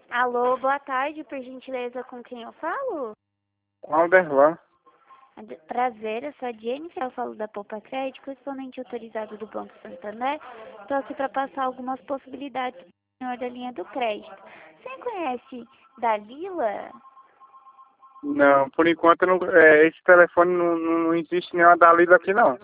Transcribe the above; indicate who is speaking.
Speaker 1: Alô, boa tarde, por gentileza, com quem eu falo?
Speaker 2: Com Alderlan.
Speaker 1: Prazer, eu sou a Jennifer, eu falo da Poupa Crédito, correspondente autorizado do Banco Santander. Estou aqui para passar algumas possibilidades do senhor da linha do crédito. Você conhece Dalila?
Speaker 2: Não, por enquanto não, esse telefone não existe nenhuma Dalila aqui não.